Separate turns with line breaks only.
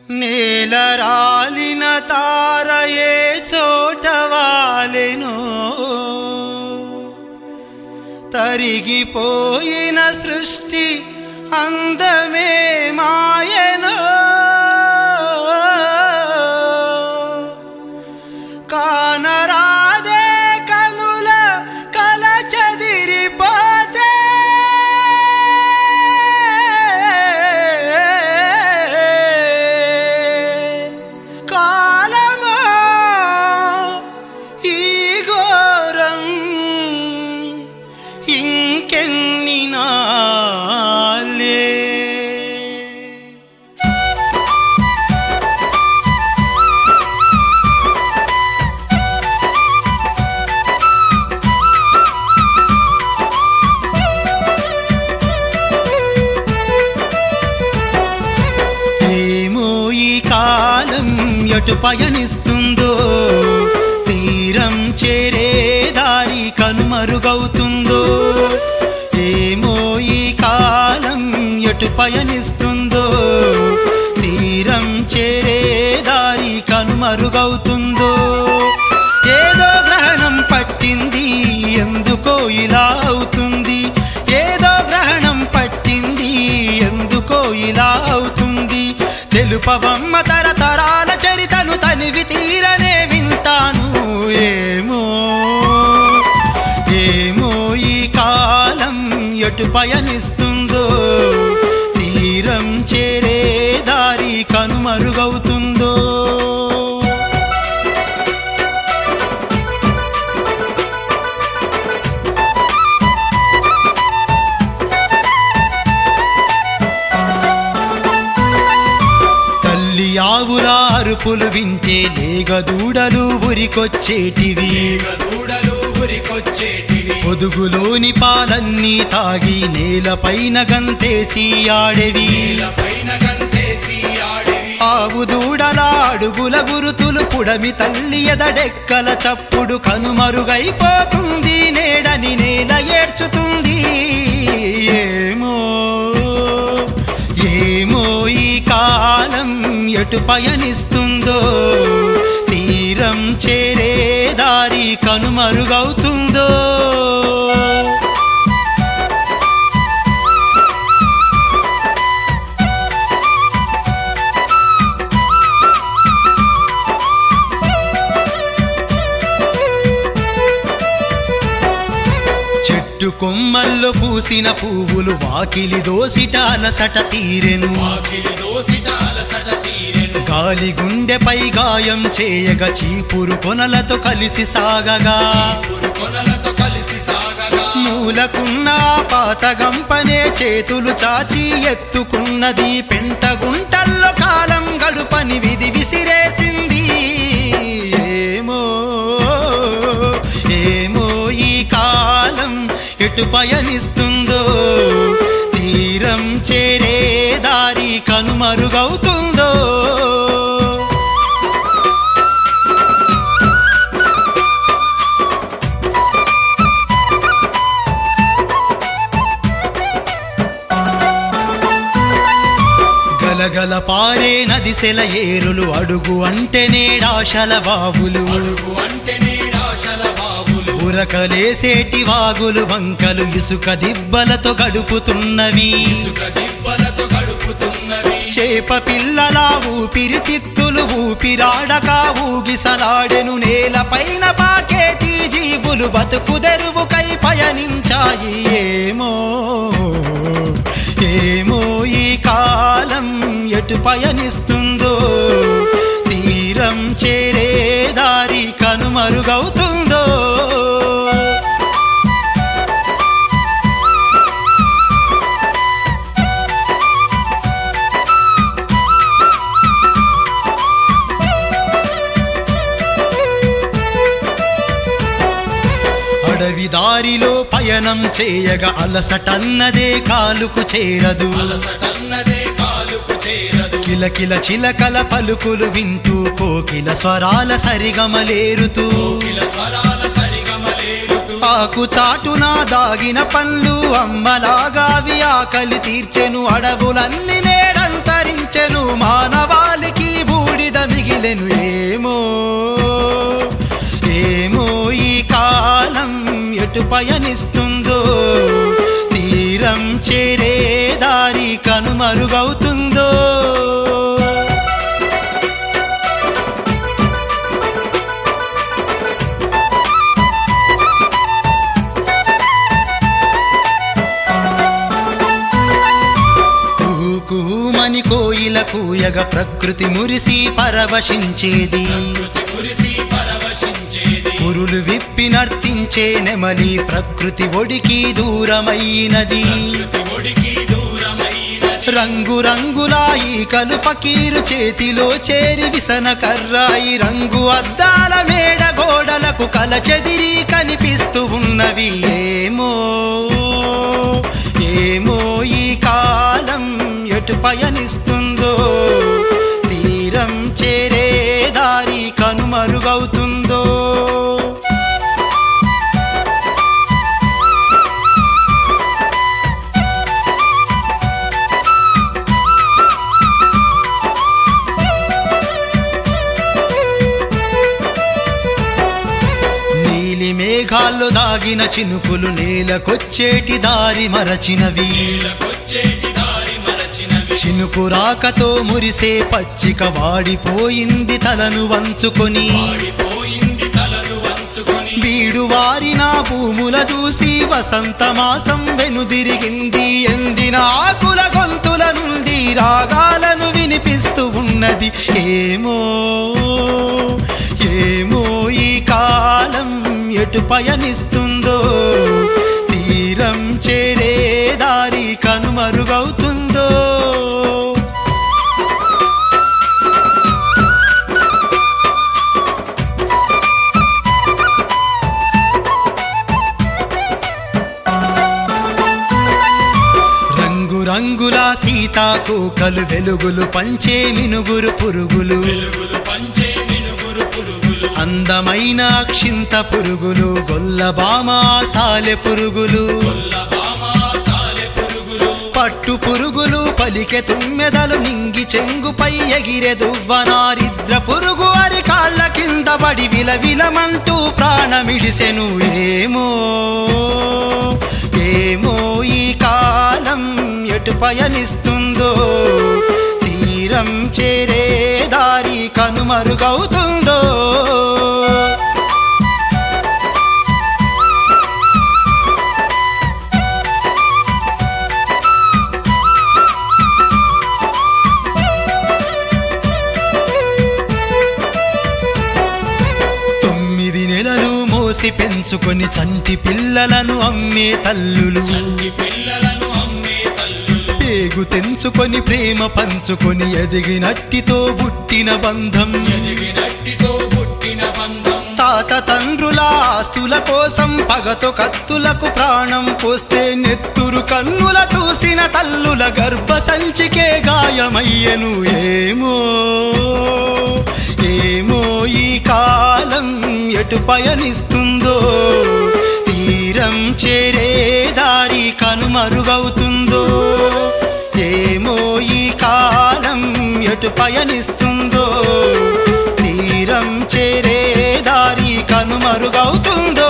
నేల రాలిన తారయే చోట వాలెనో, తరిగిపోయిన సృష్టి అందమే మాయనో, కానరాదే కనుల కల చెదిరిపోతే కాలమా ఈ ఘోరం ఇంకెన్ని నాళ్ళే. ఏమో ఈ కాలం ఎటు పయనిస్తుందో, తీరం చేరే దారి కనుమరుగవుతుందో. ఏమో ఈ కాలం ఎటు పయనిస్తుందో, తీరం చేరే దారి కనుమరుగవుతుందో. ఏదో గ్రహణం పట్టింది ఎందుకో ఇలా అవుతుంది, ఏదో గ్రహణం పట్టింది ఎందుకో ఇలా అవుతుంది. తెలుపవమ్మ తరతరాల చరితను తనివి తీరనే వింటాను. ఏమో ఏమో ఈ కాలం ఎటు పయనిస్తుందో, తీరం చేరే దారి కనుమరుగవుతుందో. ఆవుల అరుపులు వింటే లేగదూడలు ఉరికొచ్చేటివి, పొదుగులోని పాలన్నీ తాగి నేలపైన గంతేసి ఆడేవి. ఆవు దూడల అడుగుల గురుతులు పుడమి తల్లి ఎదడెక్కల చప్పుడు కనుమరుగైపోతుంది, నేడని నేల ఏడ్చుతుంది. ఏమో ఏమో ఈ కాలం ఎటు పయనిస్తుందో, తీరం చేరే దారి కనుమరుగవుతుందో. చెట్టు కొమ్మల్లో పూసిన పువ్వులు వాకిలి దోసిట అలసట తీరెను, గాలి గుండెపై గాయం చేయగా చీపురు కొనలతో కలిసి సాగగా. మూలకున్న పాత గంపనే చేతులు చాచి ఎత్తుకున్నది, పెంట గుంటల్లో కాలం గడుపని విధి విసిరేసింది. ఏమో ఏమో ఈ కాలం ఎటు పయనిస్తుందో, తీరం చేరే దారి కనుమరుగవుతుందో. గలగల పారే నది సెల ఏరులు, అడుగు అంటే నేడాశల బావులు, ఉరకలేసేటి వాగులు వంకలు ఇసుక దిబ్బలతో గడుపుతున్నవి. చేప పిల్లల ఊపిరితిత్తులు ఊపిరాడక ఊగిసలాడెను, నేలపైన పాకేటి జీవులు బతుకు తెరువుకై పయనించాయి. ఏమో ఏమో ఈ కాలం ఎటు పయనిస్తుందో, తీరం చేరే దారి కనుమరుగవుతుందో. అడవి దారిలో పయనం చేయగా అలసటన్నదే కాలుకు చేరదు, కిలకిల చిలకల పలుకులు వింటూ కోకిల స్వరాల సరిగమలేరుతూ. ఆకు చాటున దాగిన పండ్లు అమ్మలాగావి ఆకలి తీర్చెను, అడవులన్నీ నేడంతరించెను, మానవాళికి మిగలెను ఏమో ఏమో ఈ కాలం ఎటు పయనిస్తుందో తీరం చేరే దారి కనుమరుగవుతుందో కుహుమని కోయిల కూయగ ప్రకృతి మురిసి పరవశించేది పురులు విప్పి నర్తించే నెమలి ప్రకృతి ఒడికి దూరమైనది రంగు రంగులాయి కలు ఫకీరు చేతిలో చేరి విసన కర్రాయి రంగు అద్దాల మేడ గోడలకు కల చెదిరి కనిపిస్తూ ఉన్నవి ఏమో ఏమో ఈ కాలం ఎటు పయనిస్తుందో తీరం చేరే దారి కనుమరుగవుతుందో నీలి మేఘాల్లో దాగిన చినుకులు నేలకొచ్చేటి దారి మరచినవి చినుకు రాకతో మురిసే పచ్చిక వాడిపోయింది తలను వంచుకొని బీడు వారిన భూముల చూసి వసంత మాసం వెనుదిరిగింది ఎందిన ఆకుల గొంతుల నుండి రాగాలను వినిపిస్తూ ఉన్నది ఏమో ఏమో ఈ కాలం ఎటు పయనిస్తుందో తీరం చేరే దారి కనుమరుగవుతుందో రంగుల సీతాకోకలు వెలుగులు పంచే మినుగురు పురుగులు అందమైన అక్షింత పురుగులు గొల్లబామ సాలె పురుగులు పట్టు పురుగులు పలికె తుమ్మెదలు నింగి చెంగుపై ఎగిరె దువ్వనారిద్ర పురుగు అరి కాళ్ళ కింద పడి విలవిలమంటూ ప్రాణమిడిసెను ఏమో ఏమో ఈ కాలం ఎటు పయనిస్తుందో తీరం చేరే దారి కనుమరుగవుతుందో పెంచుకొని చంటి పిల్లలను అమ్మే తల్లులు పేగు తెంచుకొని ప్రేమ పంచుకొని ఎదిగినట్టితో పుట్టిన బంధం తాత తండ్రుల ఆస్తుల కోసం పగతో కత్తులకు ప్రాణం పోస్తే నెత్తురు కన్నుల చూసిన తల్లుల గర్భ సంచికే గాయమయ్యను ఏమో ఏమో ఈ కాలం ఎటు పయనిస్తుందో తీరం చేరే దారి కనుమరుగవుతుందో ఏమో ఈ కాలం ఎటు పయనిస్తుందో తీరం చేరే దారి కనుమరుగవుతుందో